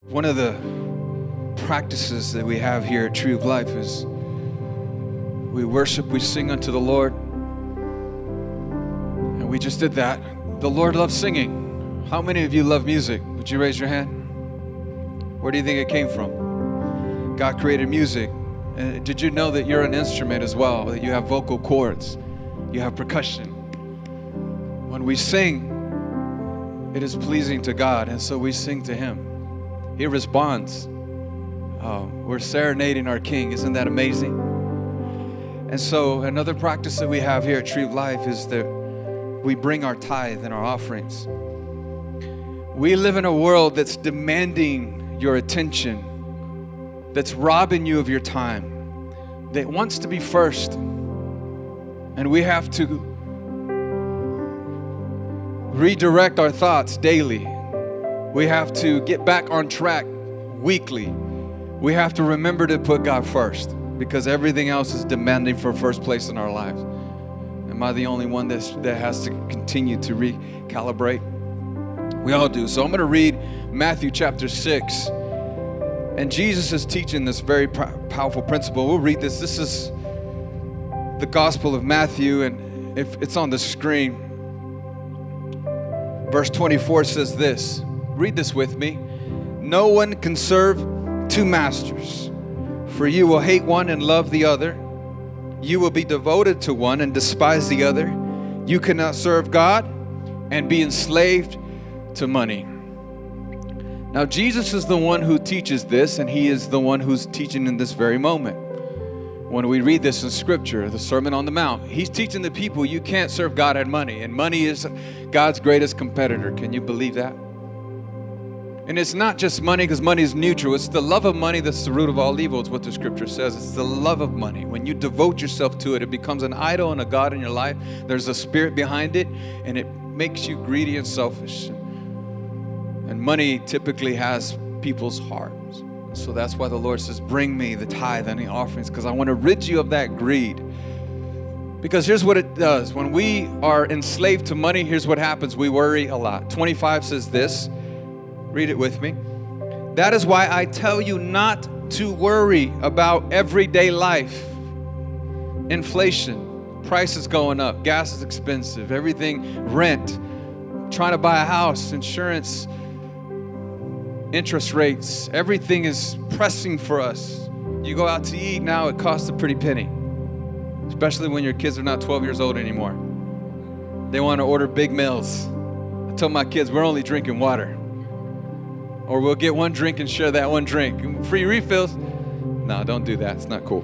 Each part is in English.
One of the practices that we have here at Tree of Life is we worship, we sing unto the Lord. And we just did that. The Lord loves singing. How many of you love music? Would you raise your hand? Where do you think it came from? God created music. Did you know that you're an instrument as well? That you have vocal cords, you have percussion. When we sing, it is pleasing to God, and so we sing to Him. He responds. We're serenading our King. Isn't that amazing? And so another practice that we have here at Tree of Life is that we bring our tithe and our offerings. We live in a world that's demanding your attention, that's robbing you of your time, that wants to be first. And we have to redirect our thoughts daily. We have to get back on track weekly. We have to remember to put God first, because everything else is demanding for first place in our lives. Am I the only one that has to continue to recalibrate? We all do. So I'm going to read Matthew chapter 6. And Jesus is teaching this very powerful principle. We'll read this. This is the Gospel of Matthew, and if it's on the screen, verse 24 says this. Read this with me. No one can serve two masters, for you will hate one and love the other. You will be devoted to one and despise the other. You cannot serve God and be enslaved to money. Now, Jesus is the one who teaches this, and He is the one who's teaching in this very moment. When we read this in Scripture, the Sermon on the Mount, He's teaching the people you can't serve God and money is God's greatest competitor. Can you believe that? And it's not just money, because money is neutral. It's the love of money that's the root of all evil. It's what the Scripture says. It's the love of money. When you devote yourself to it, it becomes an idol and a god in your life. There's a spirit behind it, and it makes you greedy and selfish. And money typically has people's hearts. So that's why the Lord says, bring me the tithe and the offerings, because I want to rid you of that greed. Because here's what it does. When we are enslaved to money, here's what happens. We worry a lot. 25 says this. Read it with me. That is why I tell you not to worry about everyday life. Inflation, prices going up, gas is expensive, everything, rent, trying to buy a house, insurance, interest rates, everything is pressing for us. You go out to eat now, it costs a pretty penny, especially when your kids are not 12 years old anymore. They want to order big meals. I tell my kids, we're only drinking water. Or we'll get one drink and share that one drink. Free refills. No, don't do that. It's not cool.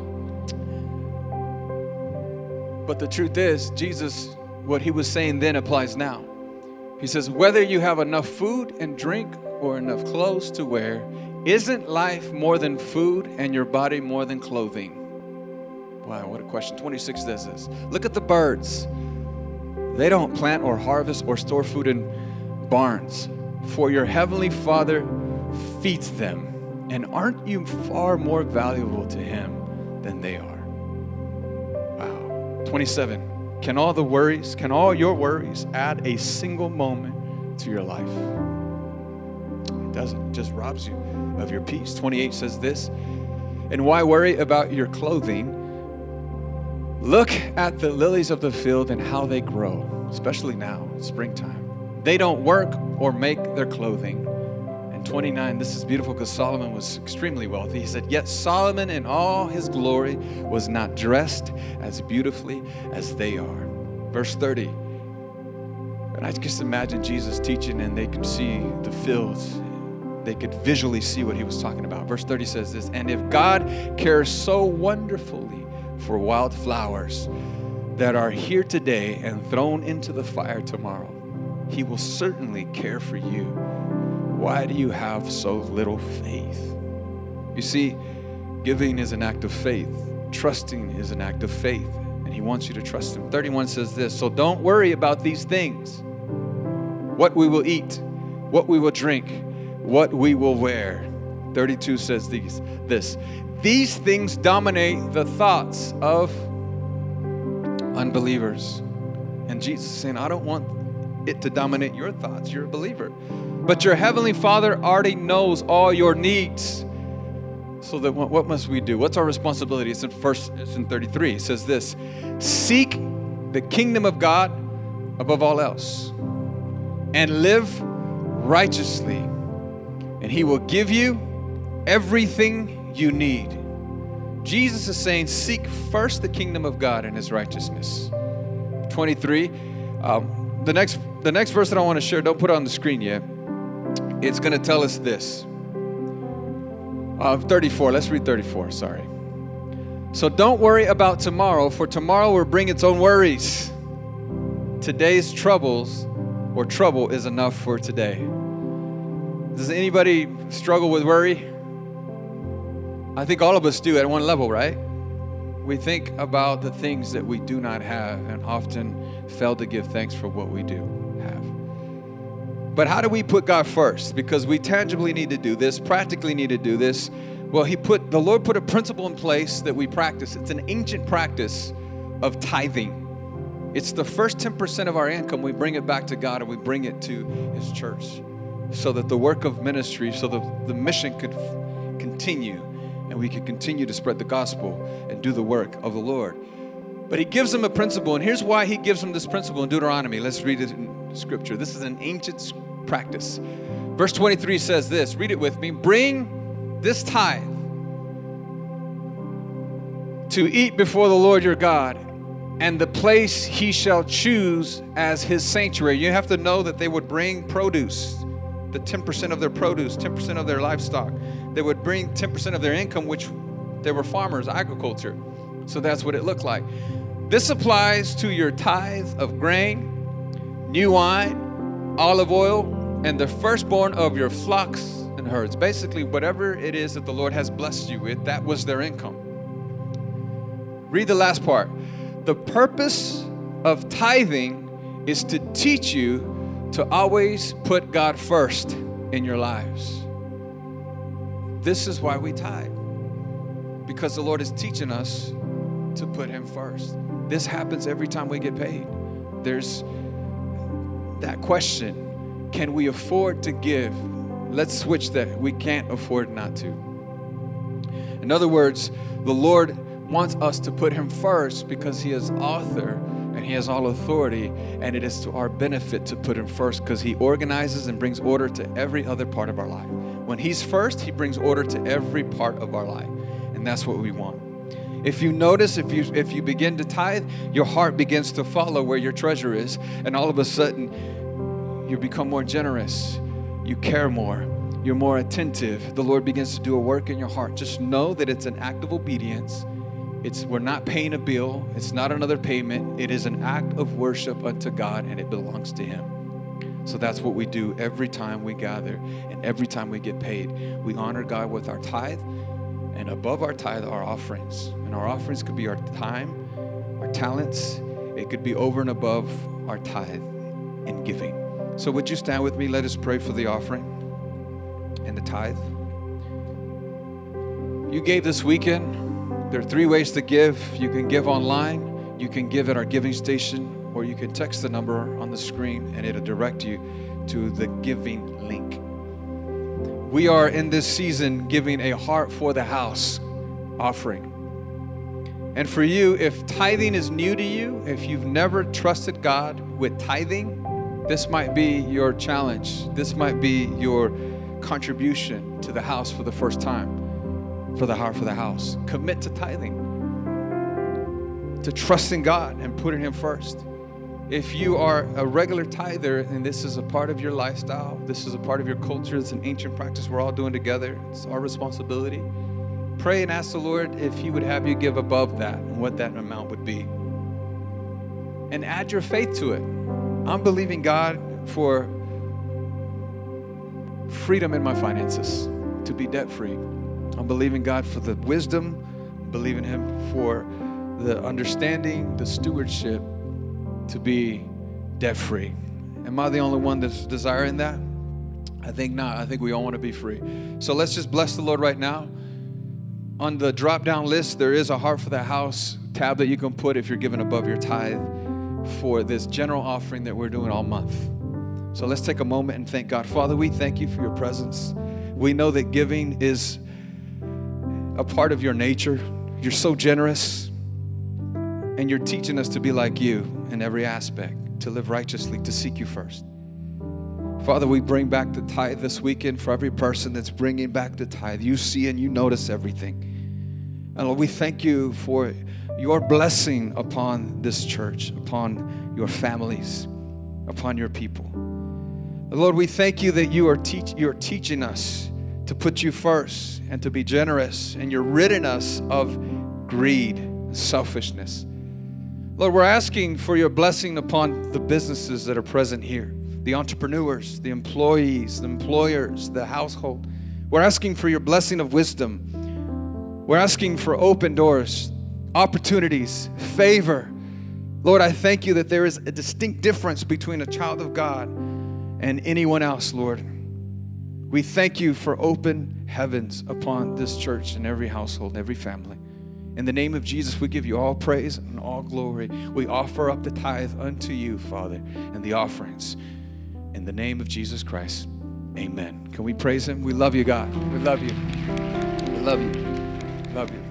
But the truth is, Jesus, what He was saying then applies now. He says, whether you have enough food and drink or enough clothes to wear, isn't life more than food and your body more than clothing? Wow, what a question. 26 says this. Look at the birds. They don't plant or harvest or store food in barns, for your heavenly Father feeds them. And aren't you far more valuable to Him than they are? Wow. 27. Can all your worries add a single moment to your life? It doesn't. It just robs you of your peace. 28 says this. And why worry about your clothing? Look at the lilies of the field and how they grow, especially now, springtime. They don't work or make their clothing. And 29, this is beautiful because Solomon was extremely wealthy. He said, yet Solomon in all his glory was not dressed as beautifully as they are. Verse 30. And I just imagine Jesus teaching, and they could see the fields. They could visually see what He was talking about. Verse 30 says this, and if God cares so wonderfully for wildflowers that are here today and thrown into the fire tomorrow, He will certainly care for you. Why do you have so little faith? You see, giving is an act of faith. Trusting is an act of faith. And He wants you to trust Him. 31 says this, so don't worry about these things. What we will eat, what we will drink, what we will wear. 32 says this. These things dominate the thoughts of unbelievers. And Jesus is saying, I don't want it to dominate your thoughts. You're a believer. But your heavenly Father already knows all your needs. So that what must we do? What's our responsibility? It's in 33. It says this: seek the kingdom of God above all else, and live righteously, and He will give you everything you need. Jesus is saying, seek first the kingdom of God and His righteousness. 23. The next verse that I want to share, don't put it on the screen yet. It's going to tell us this. 34. Let's read 34. Sorry. So don't worry about tomorrow, for tomorrow will bring its own worries. Today's troubles or trouble is enough for today. Does anybody struggle with worry? I think all of us do at one level, right? We think about the things that we do not have and often fail to give thanks for what we do have. But how do we put God first? Because we tangibly need to do this, practically need to do this. Well, the Lord put a principle in place that we practice. It's an ancient practice of tithing. It's the first 10% of our income. We bring it back to God and we bring it to His church so that the work of ministry, so that the mission could continue and we could continue to spread the gospel and do the work of the Lord. But He gives them a principle, and here's why He gives them this principle in Deuteronomy. Let's read it in Scripture. This is an ancient practice. Verse 23 says this. Read it with me. Bring this tithe to eat before the Lord your God, and the place He shall choose as His sanctuary. You have to know that they would bring produce, the 10% of their produce, 10% of their livestock. They would bring 10% of their income, which they were farmers, agriculture. So that's what it looked like. This applies to your tithe of grain, new wine, olive oil, and the firstborn of your flocks and herds. Basically, whatever it is that the Lord has blessed you with, that was their income. Read the last part. The purpose of tithing is to teach you to always put God first in your lives. This is why we tithe, because the Lord is teaching us to put Him first. This happens every time we get paid. There's that question, can we afford to give? Let's switch that. We can't afford not to. In other words, the Lord wants us to put Him first because He is author and He has all authority, and it is to our benefit to put Him first because He organizes and brings order to every other part of our life. When He's first, He brings order to every part of our life, and that's what we want. If you notice, if you begin to tithe, your heart begins to follow where your treasure is, and all of a sudden, you become more generous, you care more, you're more attentive. The Lord begins to do a work in your heart. Just know that it's an act of obedience. We're not paying a bill. It's not another payment. It is an act of worship unto God, and it belongs to Him. So that's what we do every time we gather and every time we get paid. We honor God with our tithe, and above our tithe, our offerings. And our offerings could be our time, our talents. It could be over and above our tithe in giving. So would you stand with me? Let us pray for the offering and the tithe. You gave this weekend. There are 3 ways to give. You can give online, you can give at our giving station, or you can text the number on the screen and it'll direct you to the giving link. We are in this season giving a Heart for the House offering. And for you, if tithing is new to you, if you've never trusted God with tithing, this might be your challenge. This might be your contribution to the house for the first time. For the Heart for the House. Commit to tithing, to trusting God and putting Him first. If you are a regular tither and this is a part of your lifestyle, this is a part of your culture, it's an ancient practice we're all doing together, it's our responsibility. Pray and ask the Lord if He would have you give above that and what that amount would be. And add your faith to it. I'm believing God for freedom in my finances, to be debt-free. I'm believing God for the wisdom. I'm believing Him for the understanding, the stewardship to be debt-free. Am I the only one that's desiring that? I think not. I think we all want to be free. So let's just bless the Lord right now. On the drop-down list, there is a Heart for the House tab that you can put if you're giving above your tithe for this general offering that we're doing all month. So let's take a moment and thank God. Father, we thank you for your presence. We know that giving is a part of your nature. You're so generous, and you're teaching us to be like you in every aspect, to live righteously, to seek you first. Father, we bring back the tithe this weekend for every person that's bringing back the tithe. You see and you notice everything. And Lord, we thank you for your blessing upon this church, upon your families, upon your people. Lord, we thank you that you're teaching us to put you first and to be generous, and you're ridding us of greed and selfishness. Lord, we're asking for your blessing upon the businesses that are present here, the entrepreneurs, the employees, the employers, the household. We're asking for your blessing of wisdom. We're asking for open doors, opportunities, favor. Lord, I thank you that there is a distinct difference between a child of God and anyone else, Lord. We thank you for open heavens upon this church and every household and every family. In the name of Jesus, we give you all praise and all glory. We offer up the tithe unto you, Father, and the offerings. In the name of Jesus Christ, amen. Can we praise him? We love you, God. We love you. We love you. Love you.